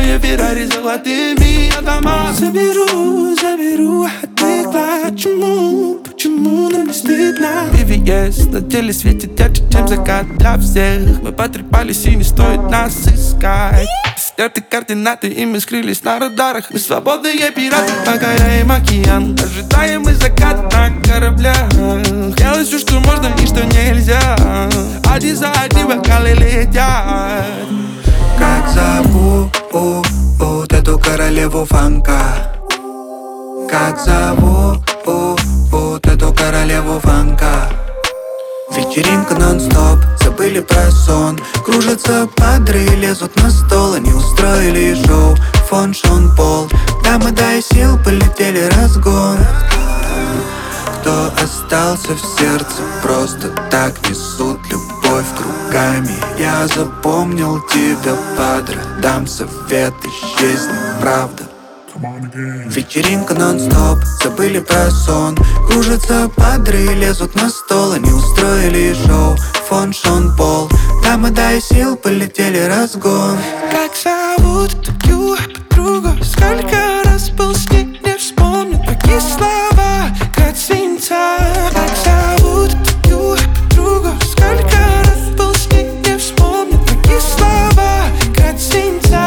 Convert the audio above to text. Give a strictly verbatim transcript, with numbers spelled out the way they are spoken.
Черные Феррари, золотыми дома. Заберу, заберу от них. Почему, почему нам не стыдно? пи ви эс на теле светит ярче, чем закат для всех. Мы потрепались и не стоит нас искать. Стерты координаты, и мы скрылись на радарах. Мы свободные пираты, покоряем океан. Ожидаем мы закат на кораблях. Делай все, что можно и что нельзя. Один за одним бокалы летят. Как зовут эту королеву фанка? Как зовут эту королеву фанка? Вечеринка нон-стоп, забыли про сон. Кружатся падры, лезут на стол. Они устроили шоу, фон Шон Пол. Дамы, дай сил, полетели разгон. Кто остался в сердце, просто так несут любовь кругами. Я запомнил тебя, падре, дам совет, исчезни, правда. Вечеринка нон-стоп, забыли про сон. Кружатся падры, лезут на стол. Они устроили шоу, фон Шон Пол. Дамы, дай сил, полетели разгон. Как зовут эту